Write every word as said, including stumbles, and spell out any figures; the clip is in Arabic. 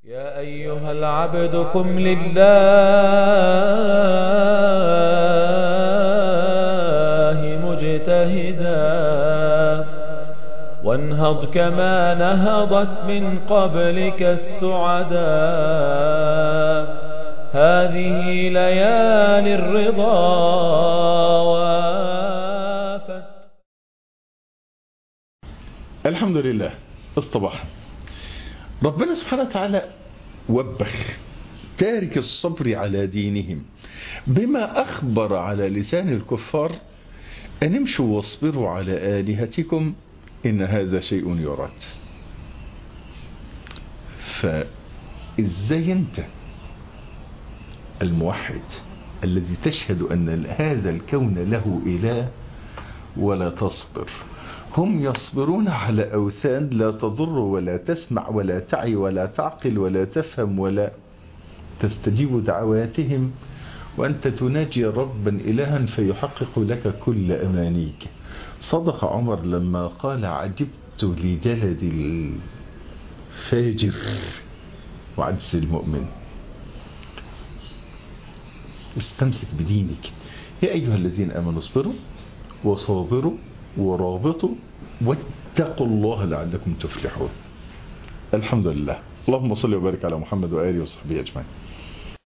يا أيها العبد قم لله مجتهدا وانهض كما نهضت من قبلك السعدا. هذه ليالي الرضا وافت. الحمد لله. اصطبح ربنا سبحانه وتعالى وبخ تارك الصبر على دينهم بما أخبر على لسان الكفار أن امشوا واصبروا على آلهتكم إن هذا شيء يراد. فإزاي أنت الموحد الذي تشهد أن هذا الكون له إله ولا تصبر؟ هم يصبرون على أوثان لا تضر ولا تسمع ولا تعي ولا تعقل ولا تفهم ولا تستجيب دعواتهم، وأنت تناجي ربا إلها فيحقق لك كل أمانيك. صدق عمر لما قال: عجبت لجلد الفاجر وعجز المؤمن. استمسك بدينك يا أيها الذين آمنوا اصبروا وصابروا ورابطوا واتقوا الله لعلكم تفلحون. الحمد لله. اللهم صل وبارك على محمد وآله وصحبه أجمعين.